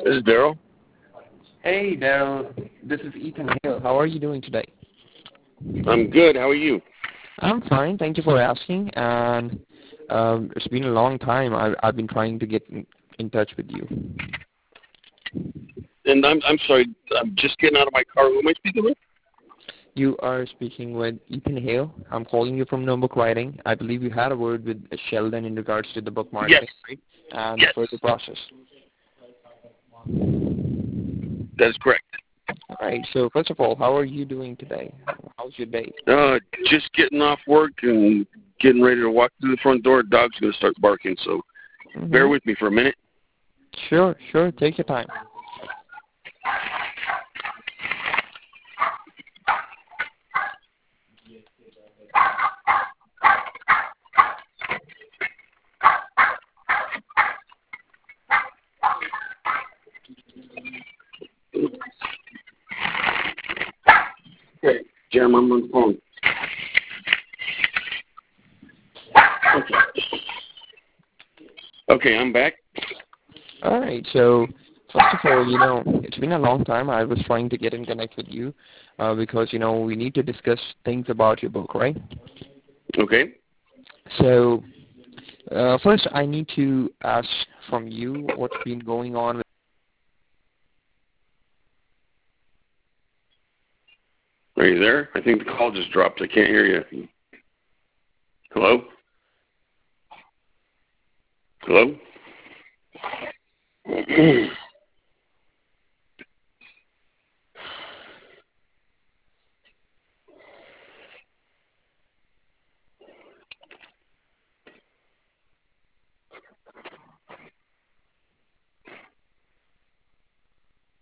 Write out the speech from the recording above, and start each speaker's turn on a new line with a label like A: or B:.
A: This is Daryl.
B: Hey, Daryl. This is Ethan Hill. How are you doing today?
A: I'm good. How are you?
B: I'm fine. Thank you for asking. And it's been a long time. I've been trying to get in touch with you.
A: And I'm sorry. I'm just getting out of my car. Who am I speaking with?
B: You are speaking with Ethan Hale. I'm calling you from No Book Writing. I believe you had a word with Sheldon in regards to the book marketing,
A: Yes.
B: right? And
A: Yes.
B: the further process.
A: That is correct.
B: All right. So first of all, how are you doing today? How's your day?
A: Just getting off work and getting ready to walk through the front door. Dog's going to start barking, so bear with me for a minute.
B: Sure. Take your time.
A: Okay, Jeremy, I'm on the phone. Okay, I'm back.
B: All right. So first of all, it's been a long time. I was trying to get in connect with you because, we need to discuss things about your book, right?
A: Okay.
B: So first, I need to ask from you what's been going on.
A: Are you there? I think the call just dropped. I can't hear you. Hello? Hello?